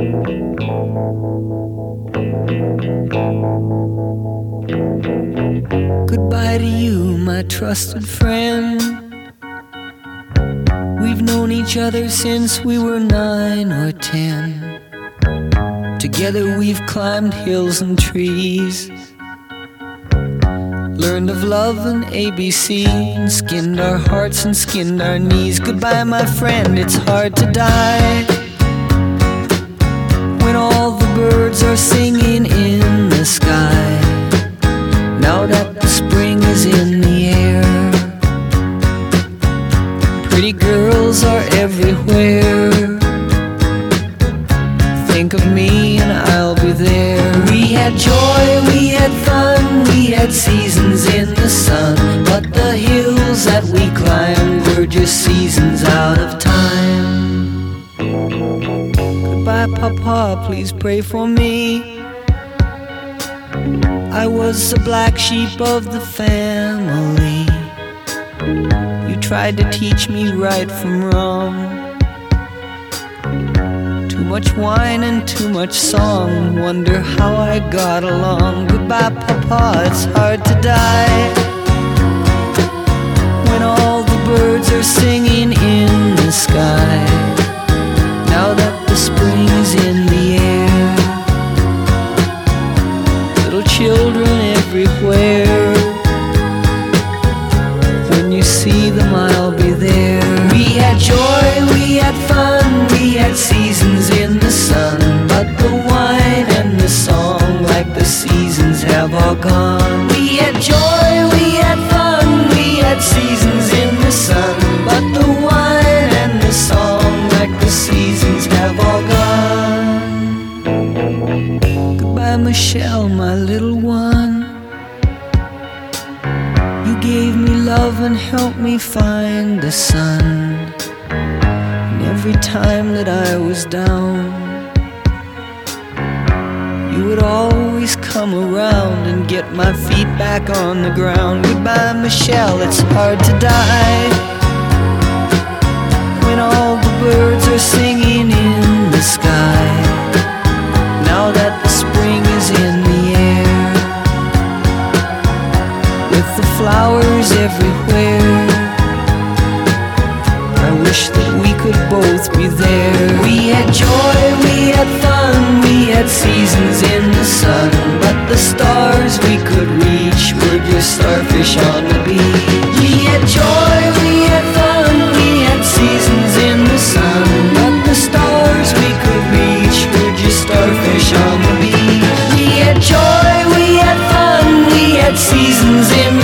Goodbye to you, my trusted friend. We've known each other since we were 9 or 10. Together we've climbed hills and trees, learned of love and ABC, and skinned our hearts and skinned our knees. Goodbye, my friend, it's hard to die when all the birds are singing in the sky. Now that the spring is in the air, pretty girls are everywhere. Think of me and I'll be there. We had joy, we had fun, we had seasons in the sun, but the hills that we climbed were just seasons out of time. Goodbye, Papa, please pray for me. I was the black sheep of the family. You tried to teach me right from wrong. Too much wine and too much song, wonder how I got along. Goodbye, Papa, it's hard to die when all the birds are singing in the sky. Now that the spring is in the air, little children everywhere. When you see them, I'll be there. We had joy, we had fun, we had seasons in the sun, but the wine and the song, like the seasons, have all gone. We had joy, we had fun, we had seasons in the sun, but the wine and the song, like the seasons, have all gone. Goodbye, Michelle, my little one. You gave me love and helped me find the sun. And every time that I was down, you would always come around and get my feet back on the ground. Goodbye, Michelle, it's hard to die when all the birds are singing in the sky. Now that the spring is in the air, with the flowers everywhere, I wish that we could both be there. We had joy, we had fun, we had seasons in the sun, but the stars we could reach were just starfish on the beach. We had joy, we had fun, we had seasons in the sun, but the stars we could reach were just starfish on the beach. We had joy, we had fun, we had seasons in